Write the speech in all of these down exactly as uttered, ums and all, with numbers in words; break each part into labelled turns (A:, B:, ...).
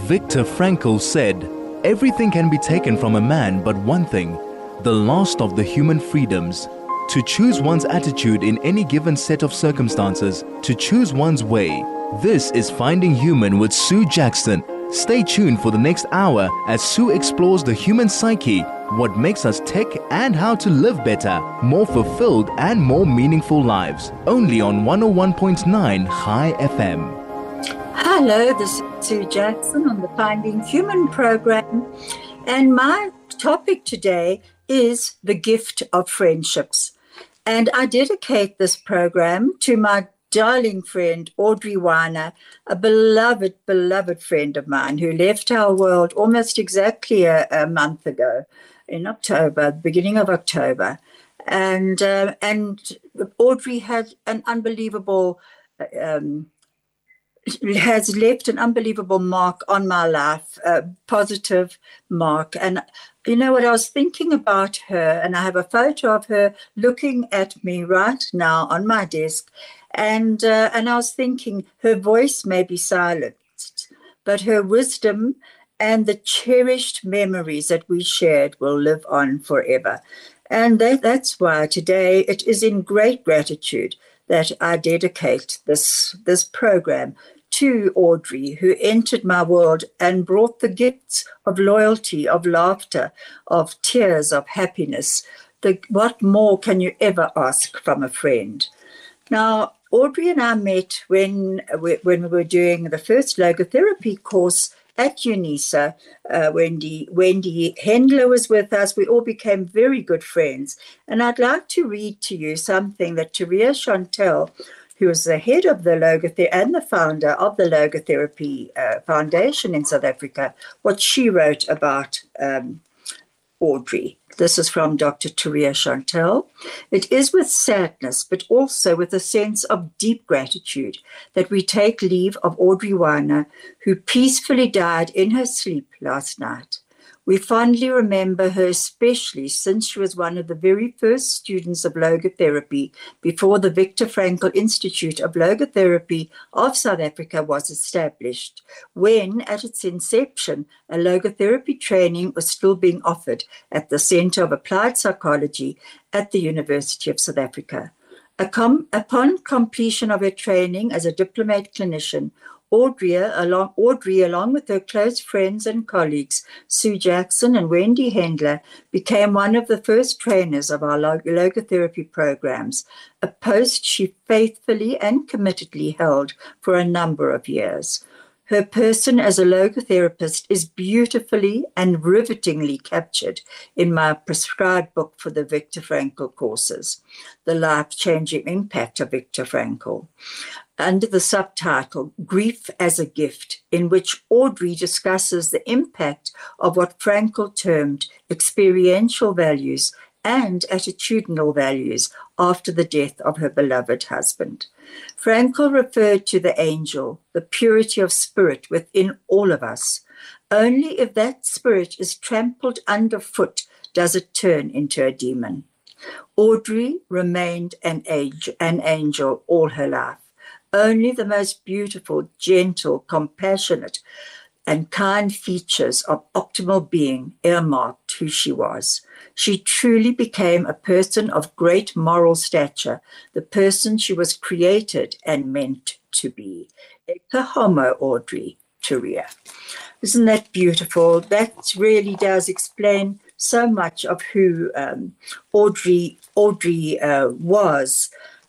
A: Viktor Frankl said, "Everything can be taken from a man but one thing, the last of the human freedoms. To choose one's attitude in any given set of circumstances, to choose one's way." This is Finding Human with Sue Jackson. Stay tuned for the next hour as Sue explores the human psyche, what makes us tick, and how to live better, more fulfilled and more meaningful lives. Only on one oh one point nine High F M.
B: Hello, this is Sue Jackson on the Finding Human program, and my topic today is the gift of friendships. And I dedicate this program to my darling friend, Audrey Weiner, a beloved, beloved friend of mine who left our world almost exactly a, a month ago in October, the beginning of October. And, uh, and Audrey had an unbelievable, um, has left an unbelievable mark on my life, a positive mark. And you know what, I was thinking about her, and I have a photo of her looking at me right now on my desk. And uh, and I was thinking, her voice may be silenced, but her wisdom and the cherished memories that we shared will live on forever. And that, that's why today it is in great gratitude that I dedicate this, this program to Audrey, who entered my world and brought the gifts of loyalty, of laughter, of tears, of happiness. The, what more can you ever ask from a friend? Now, Audrey and I met when we, when we were doing the first logotherapy course at UNISA. Uh, Wendy, Wendy Hendler was with us. We all became very good friends. And I'd like to read to you something that Turia Chantel, who was the head of the logotherapy and the founder of the Logotherapy uh, Foundation in South Africa, what she wrote about um, Audrey. This is from Doctor Turia Chantel. "It is with sadness, but also with a sense of deep gratitude, that we take leave of Audrey Weiner, who peacefully died in her sleep last night. We fondly remember her, especially since she was one of the very first students of logotherapy before the Viktor Frankl Institute of Logotherapy of South Africa was established, when, at its inception, a logotherapy training was still being offered at the Center of Applied Psychology at the University of South Africa. Upon completion of her training as a diplomate clinician, Audrey along, Audrey, along with her close friends and colleagues, Sue Jackson and Wendy Hendler, became one of the first trainers of our log- logotherapy programs, a post she faithfully and committedly held for a number of years. Her person as a logotherapist is beautifully and rivetingly captured in my prescribed book for the Viktor Frankl courses, The Life-Changing Impact of Viktor Frankl, under the subtitle Grief as a Gift, in which Audrey discusses the impact of what Frankl termed experiential values and attitudinal values after the death of her beloved husband. Frankl referred to the angel, the purity of spirit within all of us. Only if that spirit is trampled underfoot does it turn into a demon. Audrey remained an angel, an angel all her life. Only the most beautiful, gentle, compassionate, and kind features of optimal being earmarked who she was. She truly became a person of great moral stature, the person she was created and meant to be. Ecce homo, Audrey Turia. Isn't that beautiful? That really does explain so much of who um, Audrey Audrey uh, was.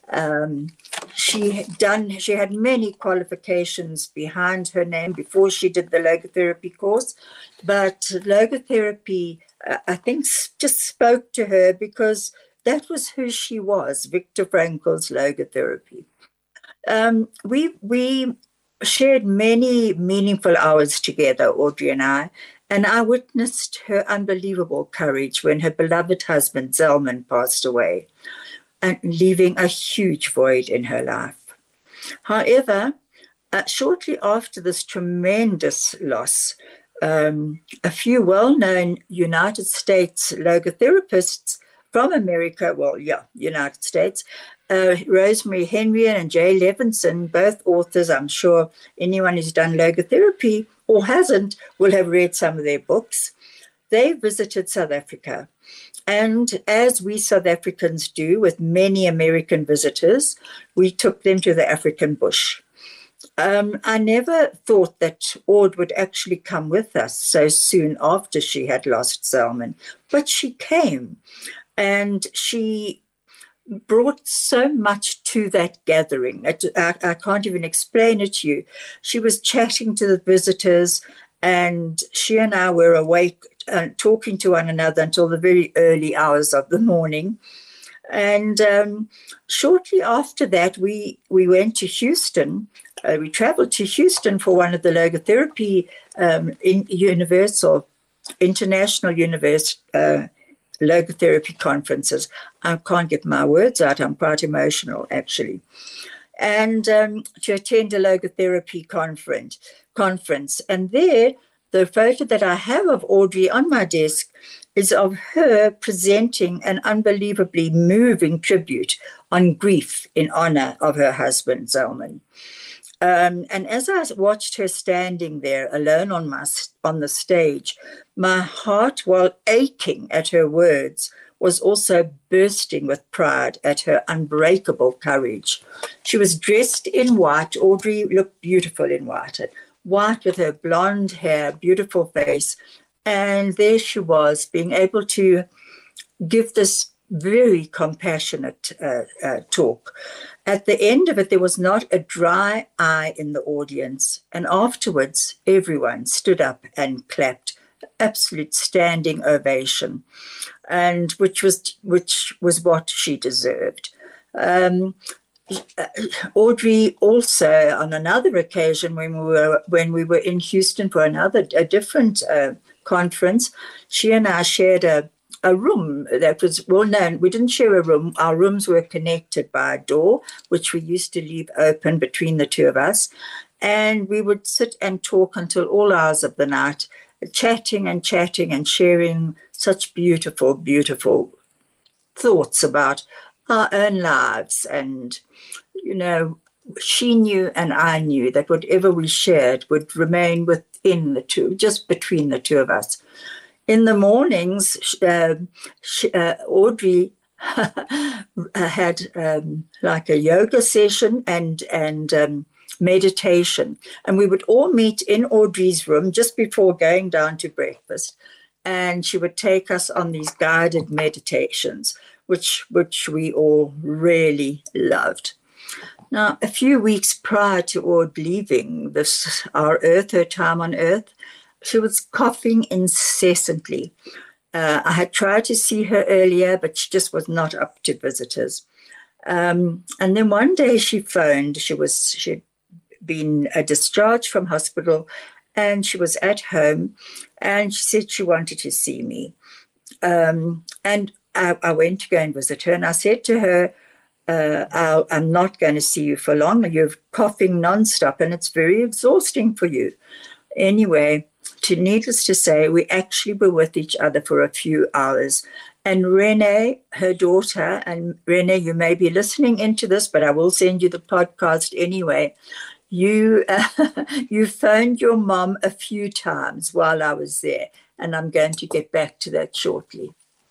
B: Um, she had done. She had many qualifications behind her name before she did the logotherapy course, but logotherapy, uh, I think, just spoke to her because that was who she was. Viktor Frankl's logotherapy. Um, we we shared many meaningful hours together, Audrey and I, and I witnessed her unbelievable courage when her beloved husband Zelman passed away, and leaving a huge void in her life. However, uh, shortly after this tremendous loss, um, a few well-known United States logotherapists from America, well, yeah, United States, uh, Rosemary Henrian and Jay Levinson, both authors. I'm sure anyone who's done logotherapy or hasn't will have read some of their books. They visited South Africa. And as we South Africans do with many American visitors, we took them to the African bush. Um, I never thought that Aude would actually come with us so soon after she had lost Selman, but she came, and she brought so much to that gathering. I, I, I can't even explain it to you. She was chatting to the visitors, and she and I were awake and uh, talking to one another until the very early hours of the morning. And um, shortly after that, we, we went to Houston. Uh, we traveled to Houston for one of the logotherapy um, in universal, international universe uh, logotherapy conferences. I can't get my words out. I'm quite emotional, actually. And um, to attend a logotherapy conference. conference. And there, the photo that I have of Audrey on my desk is of her presenting an unbelievably moving tribute on grief in honor of her husband, Selman. Um, and as I watched her standing there alone on my on the stage, my heart, while aching at her words, was also bursting with pride at her unbreakable courage. She was dressed in white. Audrey looked beautiful in white, white with her blonde hair, beautiful face. And there she was, being able to give this very compassionate uh, uh, talk. At the end of it, there was not a dry eye in the audience. And afterwards, everyone stood up and clapped, absolute standing ovation, and which was which was what she deserved. Um, Audrey also, on another occasion, when we were when we were in Houston for another a different uh, conference, she and I shared a. a room that was well known. We didn't share a room. Our rooms were connected by a door, which we used to leave open between the two of us. And we would sit and talk until all hours of the night, chatting and chatting and sharing such beautiful, beautiful thoughts about our own lives. And, you know, she knew and I knew that whatever we shared would remain within the two, just between the two of us. In the mornings, uh, she, uh, Audrey had um, like a yoga session and and um, meditation, and we would all meet in Audrey's room just before going down to breakfast, and she would take us on these guided meditations, which which we all really loved. Now, a few weeks prior to Aude leaving this our Earth, her time on Earth, she was coughing incessantly. Uh, I had tried to see her earlier, but she just was not up to visitors. Um, and then one day she phoned. She was she'd been uh, discharged from hospital, and she was at home, and she said she wanted to see me. Um, and I, I went to go and visit her, and I said to her, uh, I'll, I'm not going to see you for long. You're coughing nonstop, and it's very exhausting for you. Anyway, to needless to say, we actually were with each other for a few hours. And Renee, her daughter, and Renee, you may be listening into this, but I will send you the podcast anyway. You uh, you phoned your mom a few times while I was there, and I'm going to get back to that shortly.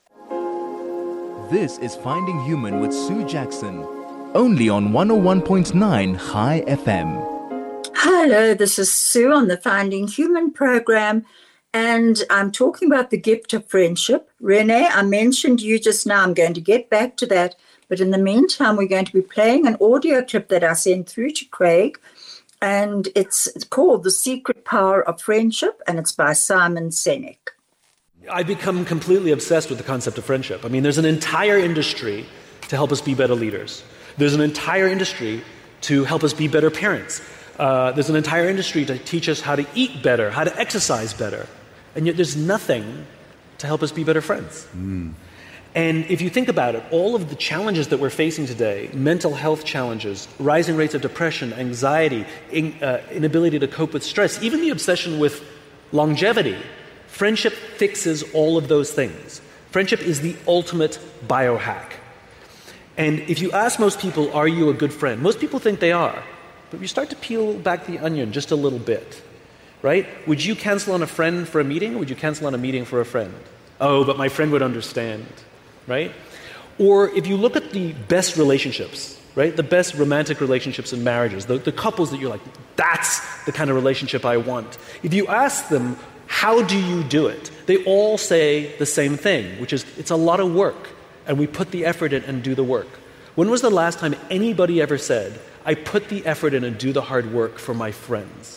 A: This is Finding Human with Sue Jackson, only on one oh one point nine High F M.
B: Hello, this is Sue on the Finding Human program, and I'm talking about the gift of friendship. Renee, I mentioned you just now. I'm going to get back to that, but in the meantime, we're going to be playing an audio clip that I sent through to Craig, and it's called The Secret Power of Friendship, and it's by Simon Sinek.
C: I've become completely obsessed with the concept of friendship. I mean, there's an entire industry to help us be better leaders. There's an entire industry to help us be better parents. Uh, there's an entire industry to teach us how to eat better, how to exercise better. And yet there's nothing to help us be better friends. Mm. And if you think about it, all of the challenges that we're facing today, mental health challenges, rising rates of depression, anxiety, in, uh, inability to cope with stress, even the obsession with longevity, friendship fixes all of those things. Friendship is the ultimate biohack. And if you ask most people, are you a good friend? Most people think they are. But you start to peel back the onion just a little bit, right? Would you cancel on a friend for a meeting? Or would you cancel on a meeting for a friend? Oh, but my friend would understand, right? Or if you look at the best relationships, right? The best romantic relationships in marriages, the, the couples that you're like, that's the kind of relationship I want. If you ask them, how do you do it? They all say the same thing, which is, it's a lot of work, and we put the effort in and do the work. When was the last time anybody ever said, I put the effort in and do the hard work for my friends?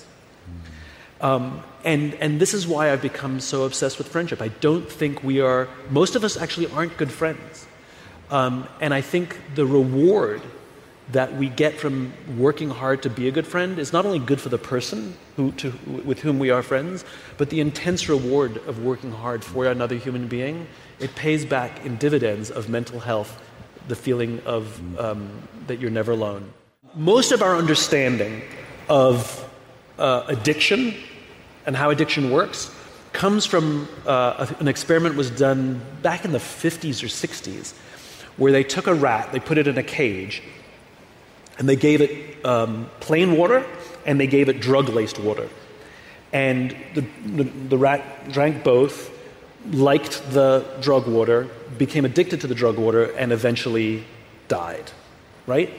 C: Um, and, and this is why I've become so obsessed with friendship. I don't think we are, most of us actually aren't good friends. Um, and I think the reward that we get from working hard to be a good friend is not only good for the person who, to, with whom we are friends, but the intense reward of working hard for another human being, it pays back in dividends of mental health, the feeling of um, that you're never alone. Most of our understanding of uh, addiction and how addiction works comes from uh, a, an experiment was done back in the fifties or sixties, where they took a rat, they put it in a cage, and they gave it um, plain water, and they gave it drug-laced water. And the, the, the rat drank both, liked the drug water, became addicted to the drug water, and eventually died, right?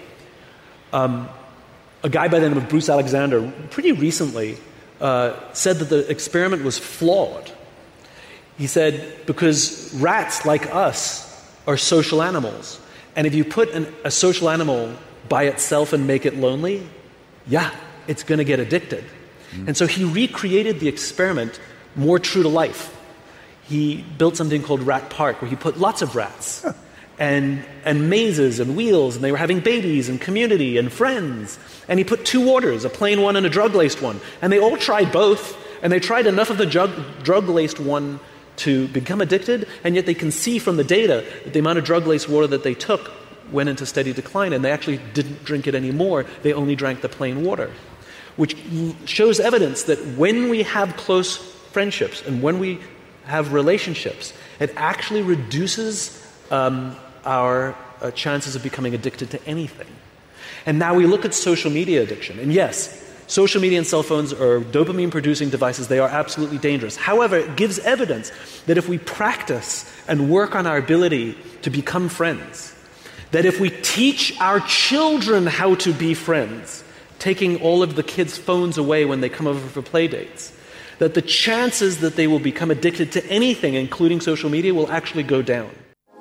C: Um, a guy by the name of Bruce Alexander, pretty recently, uh, said that the experiment was flawed. He said, because rats, like us, are social animals. And if you put an, a social animal by itself and make it lonely, yeah, it's going to get addicted. Mm. And so he recreated the experiment more true to life. He built something called Rat Park, where he put lots of rats huh. and, and mazes and wheels, and they were having babies and community and friends. And he put two waters, a plain one and a drug-laced one. And they all tried both, and they tried enough of the drug, drug-laced one to become addicted, and yet they can see from the data that the amount of drug-laced water that they took went into steady decline, and they actually didn't drink it anymore. They only drank the plain water, which shows evidence that when we have close friendships and when we have relationships, it actually reduces um, our uh, chances of becoming addicted to anything. And now we look at social media addiction, and yes, social media and cell phones are dopamine-producing devices. They are absolutely dangerous. However, it gives evidence that if we practice and work on our ability to become friends, that if we teach our children how to be friends, taking all of the kids' phones away when they come over for play dates, that the chances that they will become addicted to anything, including social media, will actually go down.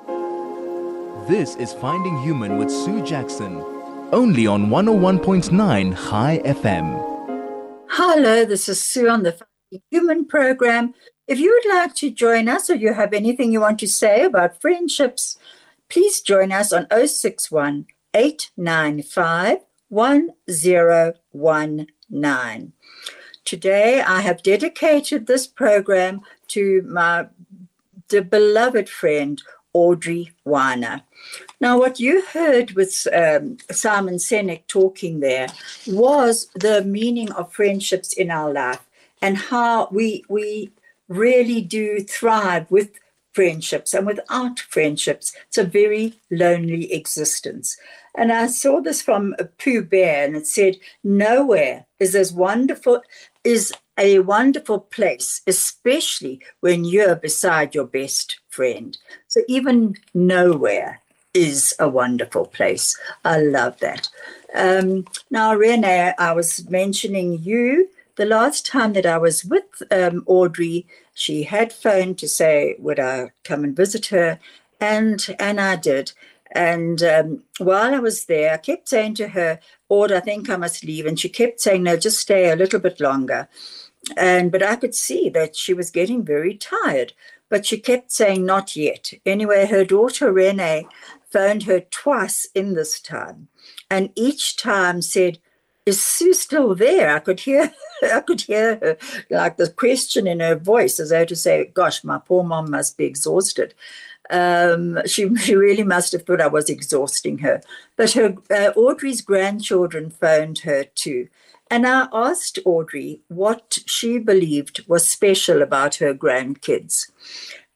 A: This is Finding Human with Sue Jackson, only on one oh one point nine High F M.
B: Hello, this is Sue on the Finding Human program. If you would like to join us or you have anything you want to say about friendships, please join us on oh six one, eight nine five, one oh one nine. Today, I have dedicated this program to my the beloved friend, Audrey Weiner. Now, what you heard with um, Simon Sinek talking there was the meaning of friendships in our life and how we we really do thrive with friendships. And without friendships, it's a very lonely existence. And I saw this from Pooh Bear, and it said, nowhere is as wonderful, is a wonderful place, especially when you're beside your best friend. So even nowhere is a wonderful place. I love that. Um, now, Renee, I was mentioning you. The last time that I was with um, Audrey, she had phoned to say, would I come and visit her? And and I did. And um, while I was there, I kept saying to her, Aud, I think I must leave. And she kept saying, no, just stay a little bit longer. And but I could see that she was getting very tired. But she kept saying, not yet. Anyway, her daughter, Renee, phoned her twice in this time. And each time said, is Sue still there? I could hear I could hear her, like the question in her voice, as though to say, gosh, my poor mom must be exhausted. Um, she, she really must have thought I was exhausting her. But her uh, Audrey's grandchildren phoned her too. And I asked Audrey what she believed was special about her grandkids.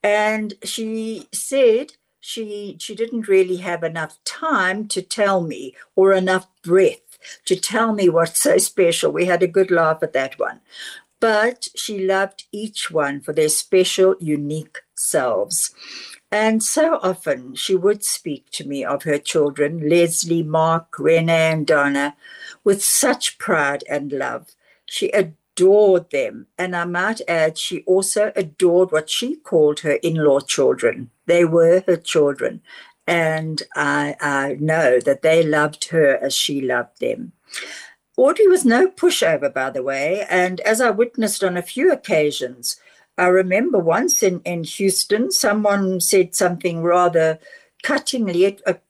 B: And she said she she didn't really have enough time to tell me, or enough breath to tell me what's so special. We had a good laugh at that one. But she loved each one for their special, unique selves. And so often she would speak to me of her children, Leslie, Mark, Renee, and Donna, with such pride and love. She adored them. And I might add, she also adored what she called her in-law children. They were her children. And I, I know that they loved her as she loved them. Audrey was no pushover, by the way, and as I witnessed on a few occasions, I remember once in, in Houston, someone said something rather cuttingly. It, uh,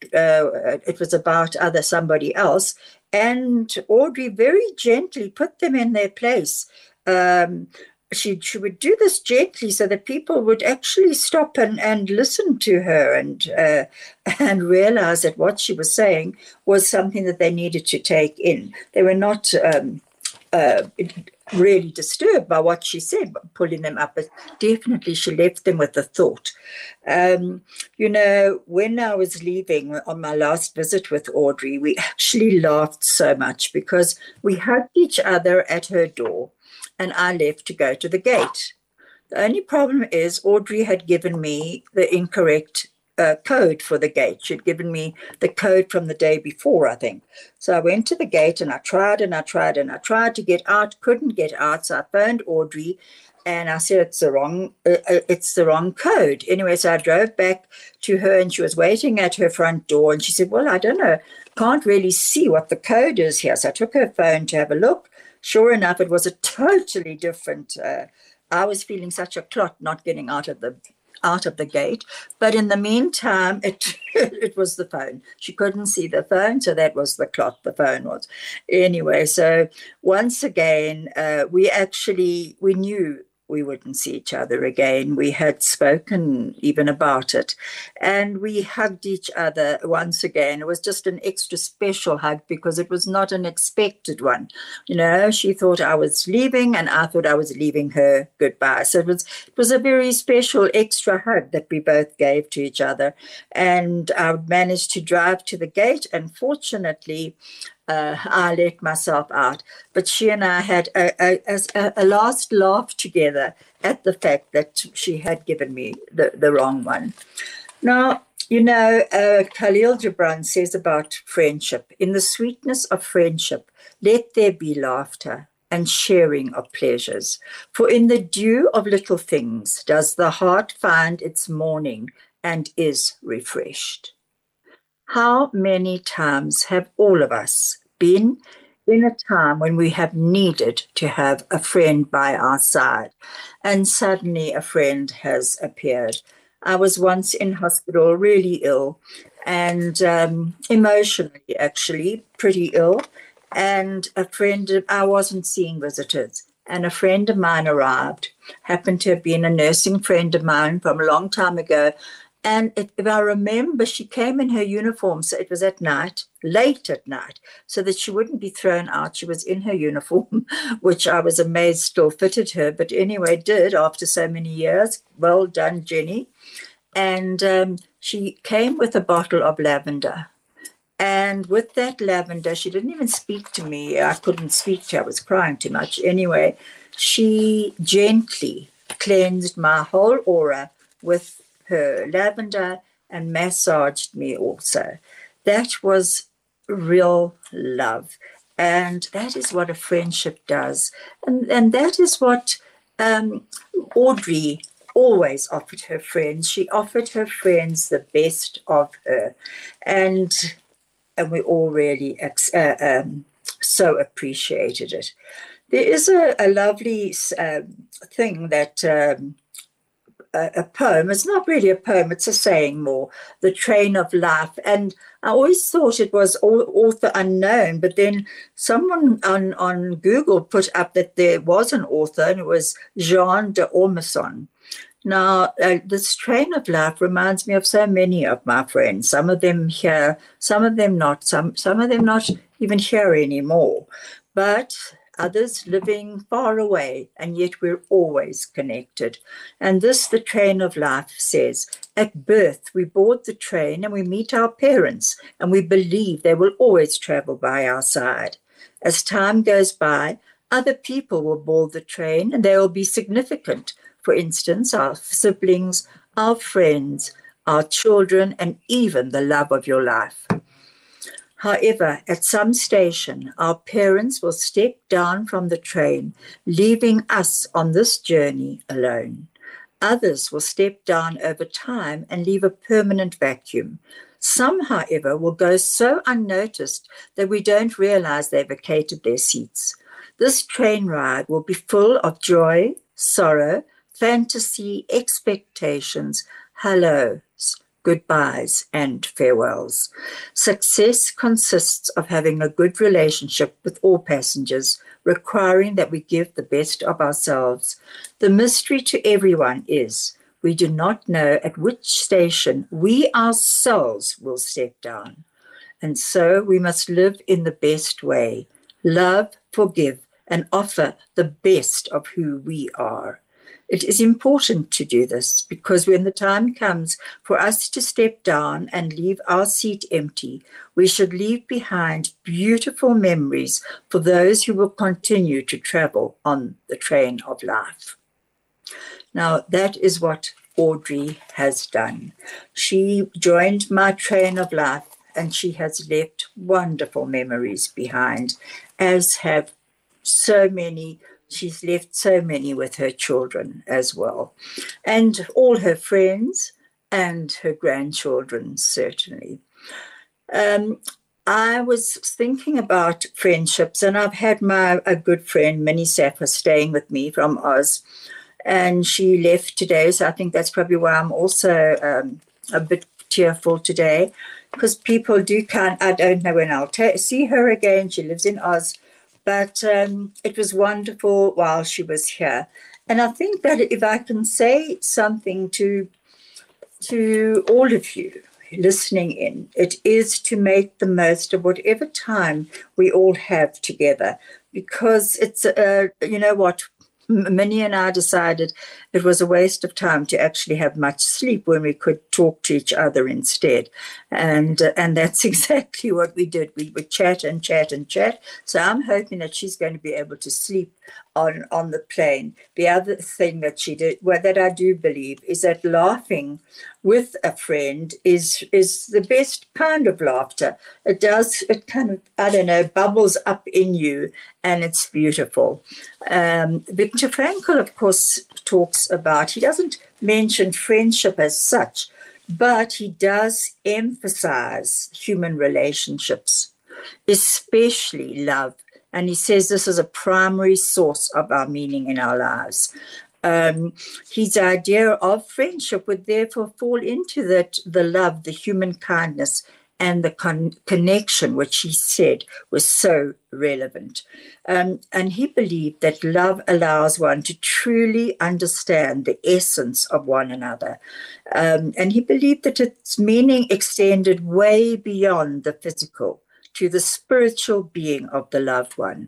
B: it was about other somebody else, and Audrey very gently put them in their place. Um, she, she would do this gently so that people would actually stop and, and listen to her and uh, and realize that what she was saying was something that they needed to take in. They were not um, uh, really disturbed by what she said, pulling them up, but definitely she left them with a thought. Um, you know, when I was leaving on my last visit with Audrey, we actually laughed so much because we hugged each other at her door, and I left to go to the gate. The only problem is Audrey had given me the incorrect uh, code for the gate. She'd given me the code from the day before, I think. So I went to the gate and I tried and I tried and I tried to get out, couldn't get out. So I phoned Audrey and I said, it's the wrong, uh, it's the wrong code. Anyway, so I drove back to her and she was waiting at her front door and she said, well, I don't know, can't really see what the code is here. So I took her phone to have a look. Sure enough, it was a totally different. Uh, I was feeling such a clot not getting out of the out of the gate. But in the meantime, it it was the phone. She couldn't see the phone, so that was the clot. The phone was anyway. So once again, uh, we actually we knew we wouldn't see each other again. We had spoken even about it. And we hugged each other once again. It was just an extra special hug because it was not an expected one. You know, she thought I was leaving and I thought I was leaving her goodbye. So it was, it was a very special extra hug that we both gave to each other. And I managed to drive to the gate, and fortunately, Uh, I let myself out. But she and I had a, a, a, a last laugh together at the fact that she had given me the, the wrong one. Now, you know, uh, Khalil Gibran says about friendship, in the sweetness of friendship, let there be laughter and sharing of pleasures. For in the dew of little things does the heart find its morning and is refreshed. How many times have all of us been in a time when we have needed to have a friend by our side, and suddenly a friend has appeared? I was once in hospital, really ill, and um, emotionally, actually, pretty ill. And a friend, I wasn't seeing visitors, and a friend of mine arrived, happened to have been a nursing friend of mine from a long time ago. And it, if I remember, she came in her uniform, so it was at night, late at night, so that she wouldn't be thrown out. She was in her uniform, which I was amazed still fitted her. But anyway, did after so many years. Well done, Jenny. And um, she came with a bottle of lavender. And with that lavender, she didn't even speak to me. I couldn't speak to her. I was crying too much. Anyway, she gently cleansed my whole aura with her lavender and massaged me also. That was real love. And that is what a friendship does. And, and that is what um, Audrey always offered her friends. She offered her friends the best of her. And, and we all really uh, um, so appreciated it. There is a, a lovely uh, thing that... Um, a poem. It's not really a poem, it's a saying more, The Train of Life. And I always thought it was author unknown, but then someone on, on Google put up that there was an author, and it was Jean de Ormesson. Now, uh, this Train of Life reminds me of so many of my friends, some of them here, some of them not, some, some of them not even here anymore. But others living far away, and yet we're always connected. And this, the train of life says, at birth, we board the train and we meet our parents, and we believe they will always travel by our side. As time goes by, other people will board the train and they will be significant. For instance, our siblings, our friends, our children, and even the love of your life. However, at some station, our parents will step down from the train, leaving us on this journey alone. Others will step down over time and leave a permanent vacuum. Some, however, will go so unnoticed that we don't realize they vacated their seats. This train ride will be full of joy, sorrow, fantasy, expectations, hellos, goodbyes, and farewells. Success consists of having a good relationship with all passengers, requiring that we give the best of ourselves. The mystery to everyone is we do not know at which station we ourselves will step down. And so we must live in the best way, love, forgive, and offer the best of who we are. It is important to do this because when the time comes for us to step down and leave our seat empty, we should leave behind beautiful memories for those who will continue to travel on the train of life. Now, that is what Audrey has done. She joined my train of life and she has left wonderful memories behind, as have so many. She's left so many with her children as well, and all her friends and her grandchildren, certainly. Um, I was thinking about friendships, and I've had my a good friend, Minnie Safa, staying with me from Oz, and she left today, so I think that's probably why I'm also um, a bit tearful today, because people do kind. I don't know when I'll ta- see her again. She lives in Oz. But um, it was wonderful while she was here. And I think that if I can say something to, to all of you listening in, it is to make the most of whatever time we all have together. Because it's, uh, you know what, Minnie and I decided it was a waste of time to actually have much sleep when we could talk to each other instead. And uh, and that's exactly what we did. We would chat and chat and chat. So I'm hoping that she's going to be able to sleep on, on the plane. The other thing that she did, well, that I do believe, is that laughing with a friend is is the best kind of laughter. It does, it kind of, I don't know, bubbles up in you, and it's beautiful. Um, Viktor Frankl, of course, talks about, he doesn't mention friendship as such, but he does emphasize human relationships, especially love. And he says this is a primary source of our meaning in our lives. Um, his idea of friendship would therefore fall into that, the love, the human kindness, and the con- connection, which he said was so relevant. Um, and he believed that love allows one to truly understand the essence of one another. Um, and he believed that its meaning extended way beyond the physical to the spiritual being of the loved one.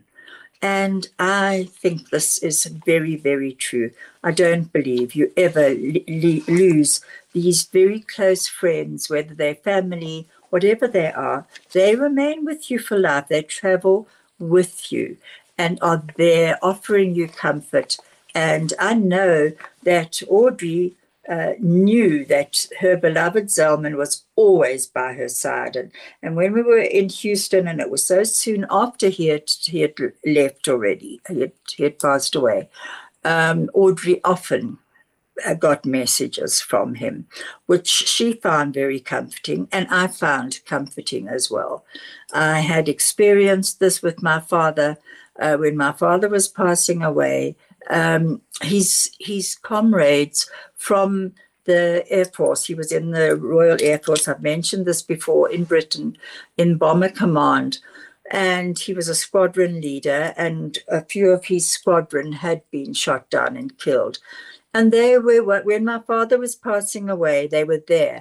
B: And I think this is very, very true. I don't believe you ever l- lose these very close friends, whether they're family, whatever they are. They remain with you for life. They travel with you and are there offering you comfort. And I know that Audrey uh, knew that her beloved Zelman was always by her side. And, and when we were in Houston, and it was so soon after he had, he had left already, he had, he had passed away, um, Audrey often got messages from him, which she found very comforting, and I found comforting as well. I had experienced this with my father uh, when my father was passing away. Um, his his comrades from the Air Force, he was in the Royal Air Force, I've mentioned this before, in Britain, in Bomber Command, and he was a squadron leader, and a few of his squadron had been shot down and killed. And they were, when my father was passing away, they were there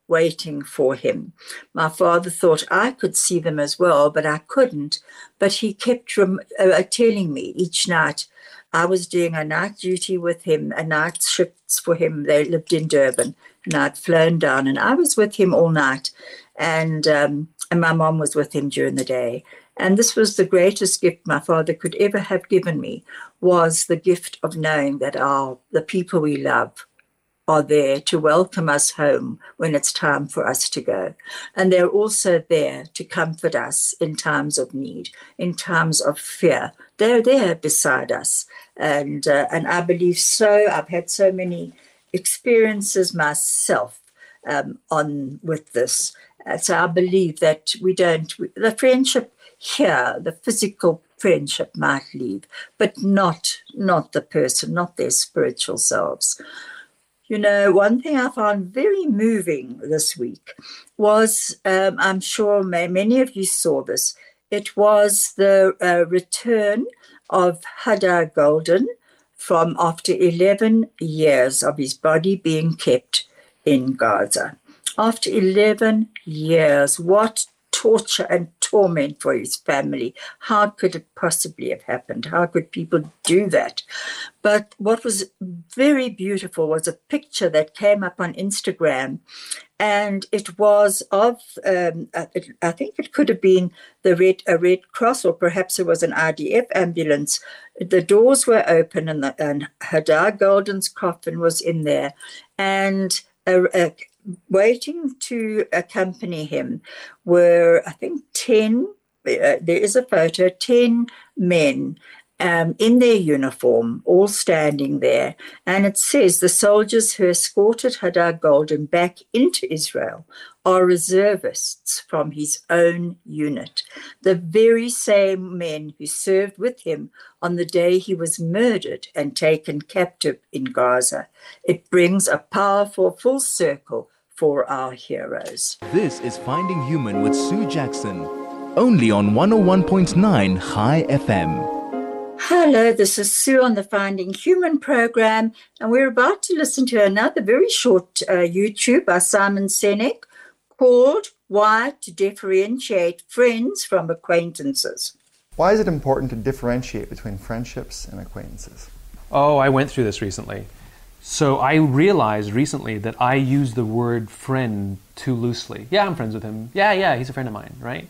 B: waiting for him. My father thought I could see them as well, but I couldn't. But he kept rem- uh, telling me each night. I was doing a night duty with him, a night shifts for him. They lived in Durban, and I'd flown down, and I was with him all night. And um, and my mom was with him during the day. And this was the greatest gift my father could ever have given me, was the gift of knowing that our the people we love are there to welcome us home when it's time for us to go. And they're also there to comfort us in times of need, in times of fear. They're there beside us. And, uh, and I believe so. I've had so many experiences myself um, on with this. Uh, so I believe that we don't, the friendship here, the physical friendship might leave, but not, not the person, not their spiritual selves. You know, one thing I found very moving this week was, um, I'm sure may, many of you saw this, it was the uh, return of Hadar Golden from after eleven years of his body being kept in Gaza. After eleven years, what torture and torment for his family. How could it possibly have happened? How could people do that? But what was very beautiful was a picture that came up on Instagram, and it was of, um, it, I think it could have been the Red, a Red Cross, or perhaps it was an I D F ambulance. The doors were open, and, the, and Hadar Golden's coffin was in there, and a, a waiting to accompany him were, I think, ten, uh, there is a photo, ten men um, in their uniform, all standing there. And it says the soldiers who escorted Hadar Golden back into Israel are reservists from his own unit, the very same men who served with him on the day he was murdered and taken captive in Gaza. It brings a powerful full circle for our heroes.
A: This is Finding Human with Sue Jackson, only on one oh one point nine High F M.
B: Hello, this is Sue on the Finding Human program, and we're about to listen to another very short uh, YouTube by Simon Sinek called Why to Differentiate Friends from Acquaintances.
D: Why is it important to differentiate between friendships and acquaintances?
C: Oh, I went through this recently. So I realized recently that I use the word friend too loosely. Yeah, I'm friends with him. Yeah, yeah, he's a friend of mine, right?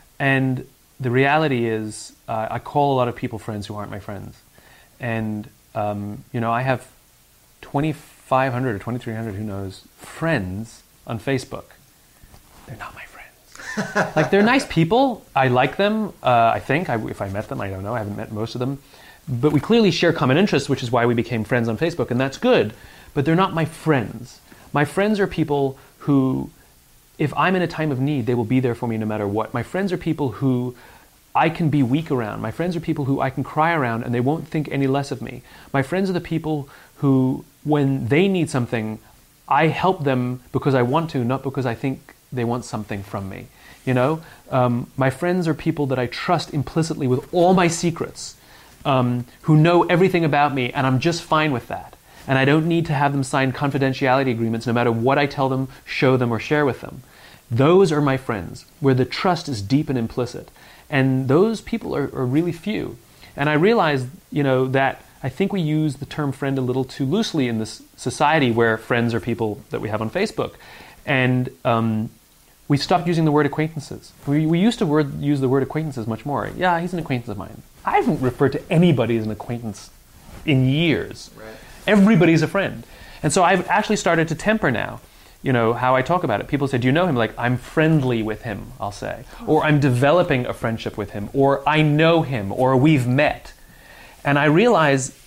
C: And the reality is uh, I call a lot of people friends who aren't my friends. And, um, you know, I have twenty-five hundred or twenty-three hundred, who knows, friends on Facebook. They're not my friends. Like, they're nice people. I like them, uh, I think. I, if I met them, I don't know. I haven't met most of them. But we clearly share common interests, which is why we became friends on Facebook, and that's good. But they're not my friends. My friends are people who, if I'm in a time of need, they will be there for me no matter what. My friends are people who I can be weak around. My friends are people who I can cry around and they won't think any less of me. My friends are the people who, when they need something, I help them because I want to, not because I think they want something from me. You know, um, my friends are people that I trust implicitly with all my secrets. Um, who know everything about me, and I'm just fine with that. And I don't need to have them sign confidentiality agreements no matter what I tell them, show them, or share with them. Those are my friends, where the trust is deep and implicit. And those people are, are really few. And I realized, you know, that I think we use the term friend a little too loosely in this society where friends are people that we have on Facebook. And um, we stopped using the word acquaintances. We, we used to word, use the word acquaintances much more. Yeah, he's an acquaintance of mine. I haven't referred to anybody as an acquaintance in years. Right. Everybody's a friend. And so I've actually started to temper now, you know, how I talk about it. People say, do you know him? Like, I'm friendly with him, I'll say. Or I'm developing a friendship with him. Or I know him. Or we've met. And I realize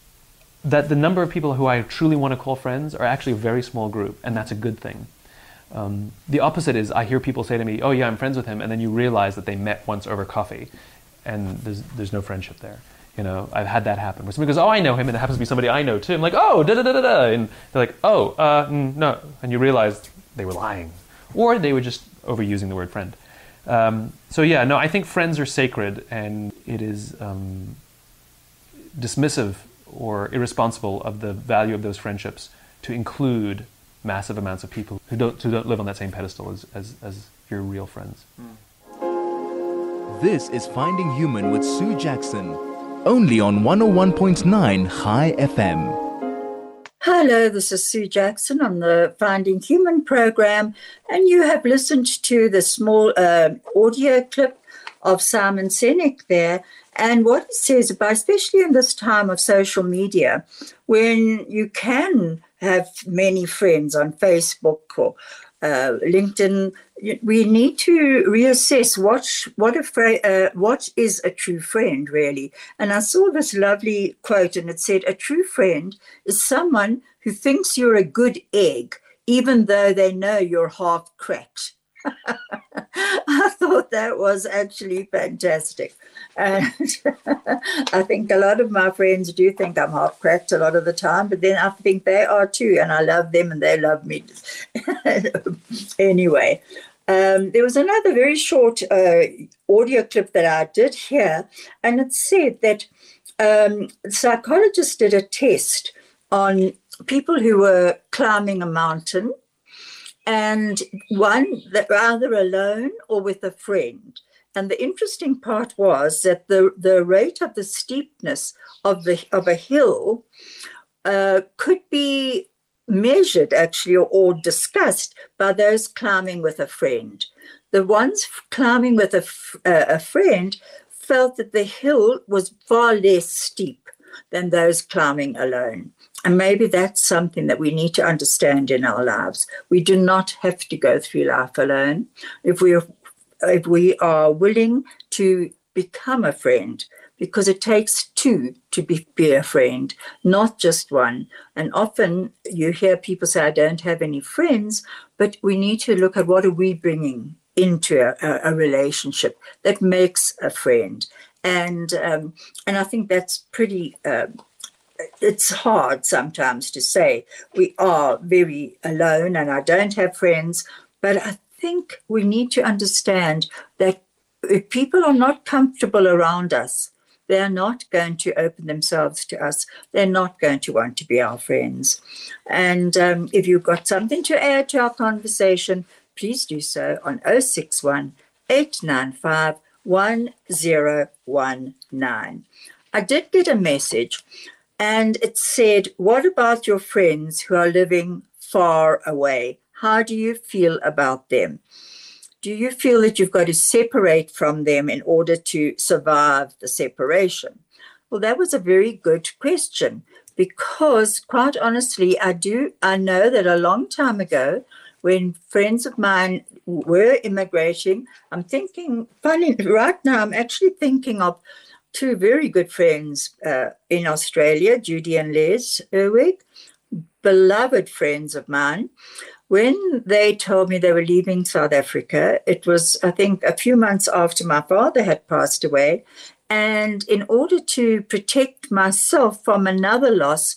C: that the number of people who I truly want to call friends are actually a very small group. And that's a good thing. Um, the opposite is I hear people say to me, oh yeah, I'm friends with him. And then you realize that they met once over coffee. And there's there's no friendship there. You know, I've had that happen. Where somebody goes, oh, I know him, and it happens to be somebody I know too. I'm like, oh, da-da-da-da-da. And they're like, oh, uh, no. And you realize they were lying. Or they were just overusing the word friend. Um, so yeah, no, I think friends are sacred, and it is um, dismissive or irresponsible of the value of those friendships to include massive amounts of people who don't who don't live on that same pedestal as as, as your real friends.
A: This is Finding Human with Sue Jackson, only on one oh one point nine High F M.
B: Hello, this is Sue Jackson on the Finding Human program, and you have listened to the small uh, audio clip of Simon Sinek there, and what he says about, especially in this time of social media, when you can have many friends on Facebook or uh, LinkedIn, we need to reassess what what a fra- uh, what is a true friend really. And I saw this lovely quote, and it said, "A true friend is someone who thinks you're a good egg, even though they know you're half cracked." I thought that was actually fantastic. And I think a lot of my friends do think I'm half cracked a lot of the time, but then I think they are too, and I love them and they love me. Anyway, um, there was another very short uh, audio clip that I did hear, and it said that um, psychologists did a test on people who were climbing a mountain, and one that either alone or with a friend. And the interesting part was that the, the rate of the steepness of the of a hill uh, could be measured actually or, or discussed by those climbing with a friend. The ones climbing with a, uh, a friend felt that the hill was far less steep than those climbing alone. And maybe that's something that we need to understand in our lives. We do not have to go through life alone. If we are, if we are willing to become a friend, because it takes two to be, be a friend, not just one. And often you hear people say, I don't have any friends, but we need to look at what are we bringing into a, a relationship that makes a friend. And um, and I think that's pretty... Uh, It's hard sometimes to say we are very alone and I don't have friends, but I think we need to understand that if people are not comfortable around us, they're not going to open themselves to us. They're not going to want to be our friends. And um, if you've got something to add to our conversation, please do so on oh six one, eight nine five, one oh one nine. I did get a message, and it said, what about your friends who are living far away? How do you feel about them? Do you feel that you've got to separate from them in order to survive the separation? Well, that was a very good question, because quite honestly, I do, I know that a long time ago, when friends of mine were immigrating, I'm thinking, funny, right now, I'm actually thinking of two very good friends uh, in Australia, Judy and Les Erwig, beloved friends of mine. When they told me they were leaving South Africa, it was, I think, a few months after my father had passed away. And in order to protect myself from another loss,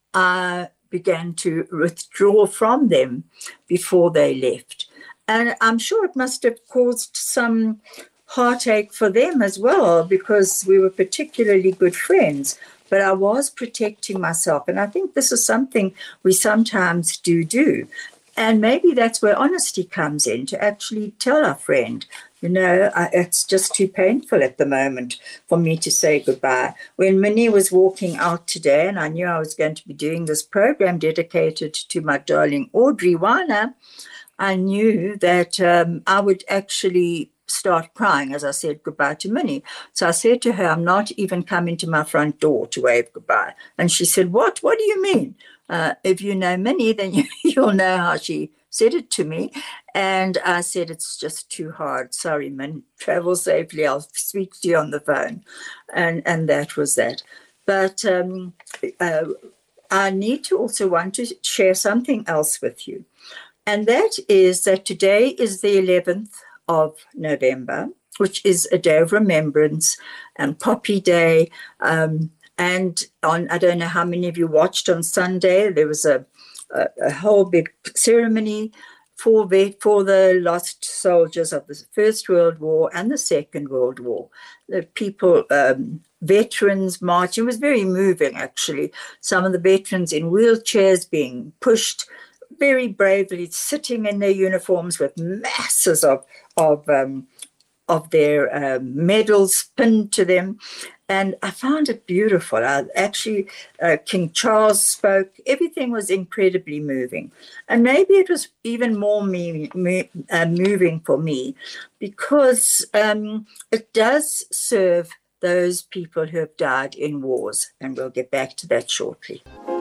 B: I began to withdraw from them before they left. And I'm sure it must have caused some heartache for them as well, because we were particularly good friends, but I was protecting myself. And I think this is something we sometimes do do. And maybe that's where honesty comes in, to actually tell our friend, you know, I, it's just too painful at the moment for me to say goodbye. When Minnie was walking out today, and I knew I was going to be doing this program dedicated to my darling Audrey Weiner, I knew that um, I would actually start crying as I said goodbye to Minnie. So I said to her, I'm not even coming to my front door to wave goodbye. And she said, what? What do you mean? Uh, if you know Minnie, then you, you'll know how she said it to me. And I said, it's just too hard. Sorry, Min, travel safely. I'll speak to you on the phone. And, and that was that. But um, uh, I need to also want to share something else with you. And that is that today is the eleventh of November, which is a day of remembrance and Poppy Day. Um, and on, I don't know how many of you watched on Sunday, there was a, a, a whole big ceremony for, for the lost soldiers of the First World War and the Second World War. The people, um, veterans marching. It was very moving, actually. Some of the veterans in wheelchairs being pushed very bravely sitting in their uniforms with masses of of um, of their uh, medals pinned to them. And I found it beautiful. I actually, uh, King Charles spoke. Everything was incredibly moving. And maybe it was even more me, me, uh, moving for me because um, it does serve those people who have died in wars. And we'll get back to that shortly.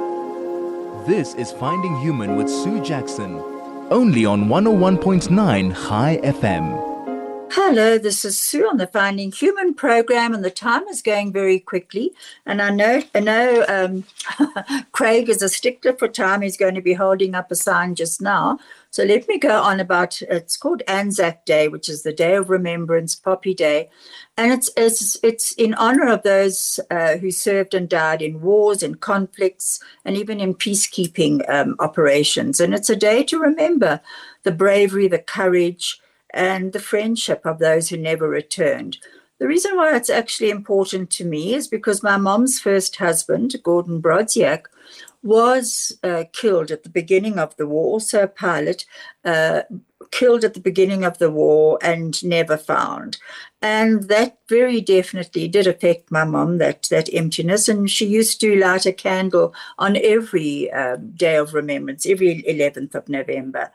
A: This is Finding Human with Sue Jackson, only on one oh one point nine High F M.
B: Hello, this is Sue on the Finding Human program, and the time is going very quickly. And I know, I know um, Craig is a stickler for time. He's going to be holding up a sign just now. So let me go on about, it's called Anzac Day, which is the Day of Remembrance, Poppy Day. And it's it's, it's in honor of those uh, who served and died in wars, in conflicts, and even in peacekeeping um, operations. And it's a day to remember the bravery, the courage, and the friendship of those who never returned. The reason why it's actually important to me is because my mom's first husband, Gordon Brodziak, was uh, killed at the beginning of the war, also a pilot, uh, killed at the beginning of the war and never found. And that very definitely did affect my mom, that, that emptiness. And she used to light a candle on every um, day of remembrance, every eleventh of November.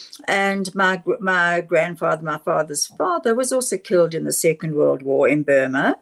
B: And my my grandfather, my father's father, was also killed in the Second World War in Burma.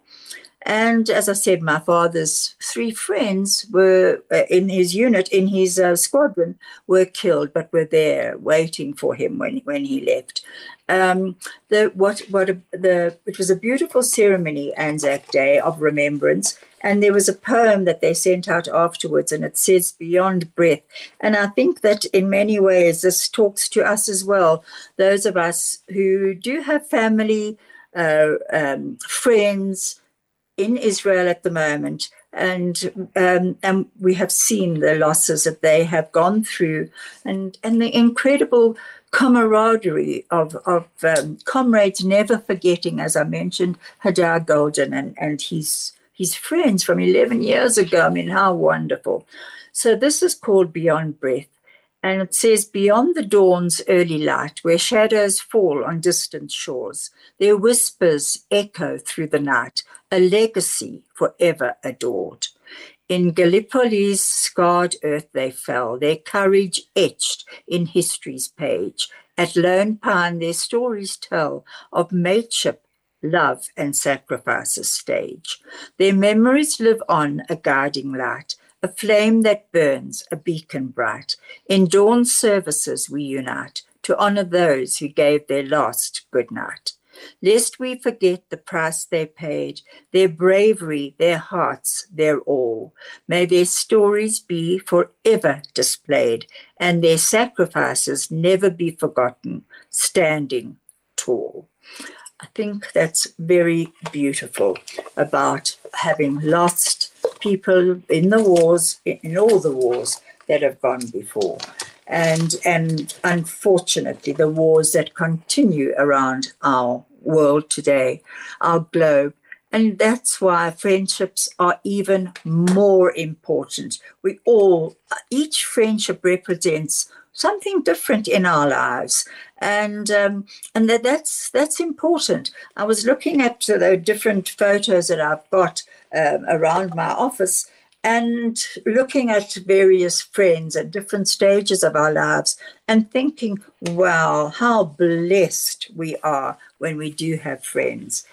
B: And as I said, my father's three friends were uh, in his unit, in his uh, squadron, were killed, but were there waiting for him when, when he left. Um, the what what a, the it was a beautiful ceremony, Anzac Day, of remembrance. And there was a poem that they sent out afterwards, and it says "Beyond Breath." And I think that in many ways this talks to us as well, those of us who do have family, uh, um, friends in Israel at the moment, and um, and we have seen the losses that they have gone through, and and the incredible camaraderie of of um, comrades never forgetting, as I mentioned, Hadar Golden and and his. his friends from eleven years ago. I mean, how wonderful. So this is called Beyond Breath. And it says, beyond the dawn's early light, where shadows fall on distant shores, their whispers echo through the night, a legacy forever adored. In Gallipoli's scarred earth they fell, their courage etched in history's page. At Lone Pine their stories tell of mateship, love and sacrifice's stage. Their memories live on, a guiding light, a flame that burns, a beacon bright. In dawn services we unite to honor those who gave their last good night. Lest we forget the price they paid, their bravery, their hearts, their all. May their stories be forever displayed and their sacrifices never be forgotten, standing tall. I think that's very beautiful about having lost people in the wars, in all the wars that have gone before. And, and unfortunately, the wars that continue around our world today, our globe. And that's why friendships are even more important. We all, each friendship represents something different in our lives, and um, and that, that's that's important. I was looking at the different photos that I've got um, around my office, and looking at various friends at different stages of our lives, and thinking, wow, how blessed we are when we do have friends.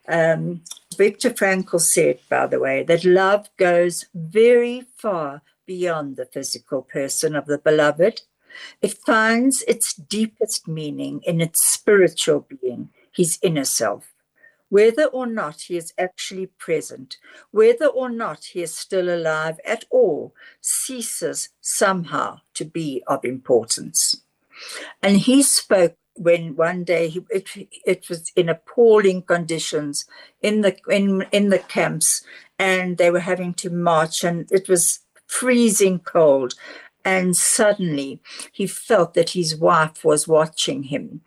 B: Um, Viktor Frankl said, by the way, that love goes very far beyond the physical person of the beloved. It finds its deepest meaning in its spiritual being, his inner self. Whether or not he is actually present, whether or not he is still alive at all, ceases somehow to be of importance. And he spoke when one day he, it, it was in appalling conditions in the in in the camps, and they were having to march, and it was freezing cold. And suddenly he felt that his wife was watching him.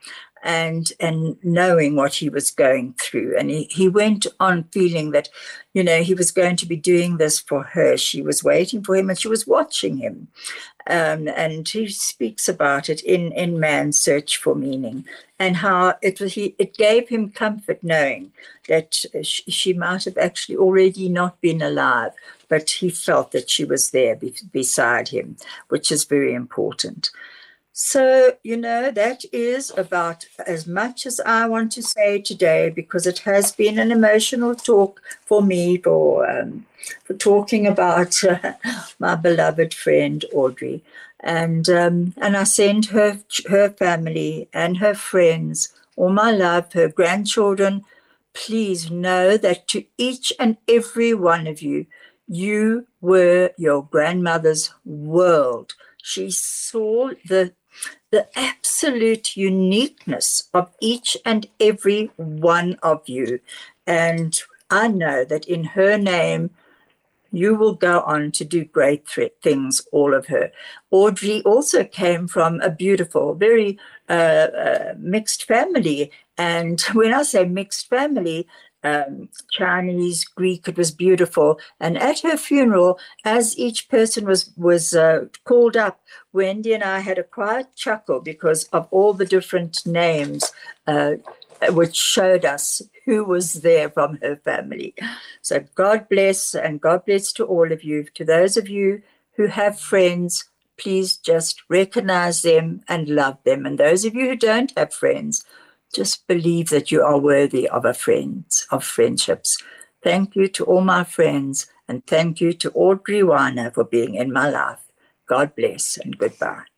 B: and and knowing what he was going through. And he, he went on feeling that, you know, he was going to be doing this for her. She was waiting for him and she was watching him. Um, and he speaks about it in, in Man's Search for Meaning, and how it was, he, it gave him comfort knowing that she, she might have actually already not been alive, but he felt that she was there be, beside him, which is very important. So, you know, that is about as much as I want to say today, because it has been an emotional talk for me for um, for talking about uh, my beloved friend Audrey. And um, and I send her her family and her friends all my love, her grandchildren. Please know that to each and every one of you, you were your grandmother's world. She saw the the absolute uniqueness of each and every one of you. And I know that in her name, you will go on to do great th- things, all of her. Audrey also came from a beautiful, very uh, uh, mixed family. And when I say mixed family, Um, Chinese, Greek, it was beautiful. And at her funeral, as each person was was uh, called up, Wendy and I had a quiet chuckle because of all the different names, uh, which showed us who was there from her family. So God bless, and God bless to all of you. To those of you who have friends, please just recognize them and love them. And those of you who don't have friends, just believe that you are worthy of a friend, of friendships. Thank you to all my friends, and thank you to Audrey Weiner for being in my life. God bless and goodbye.